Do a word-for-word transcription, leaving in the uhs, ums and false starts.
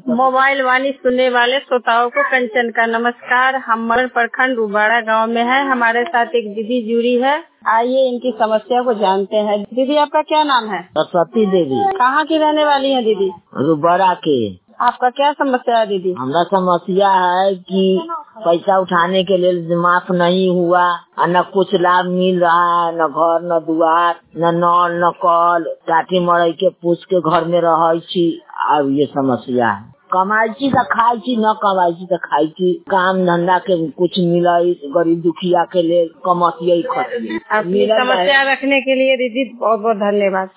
Mobile वाणी सुनने वाले श्रोताओं को कंचन का नमस्कार। हम मरण प्रखंड उबाड़ा गांव में है। हमारे साथ एक दीदी जुड़ी है। आइए इनकी समस्या को जानते हैं। दीदी आपका क्या नाम है? सरस्वती देवी। कहाँ की रहने वाली है दीदी? रुबाड़ा के। आपका क्या समस्या है दीदी? हमारा समस्या है कि पैसा उठाने के लिए माफ नहीं हुआ, न कुछ लाभ मिल रहा है, न घर न दुआर न नल न कल, टाटी मरई के पूछ के घर में रही छी। अब ये समस्या है, कमाई छी तो खाई छी, न कमाई छी तो खाई छी। काम धंधा के कुछ मिला गरीब दुखिया के लिए कमतिया अपनी समस्या रखने के लिए दीदी बहुत बहुत धन्यवाद।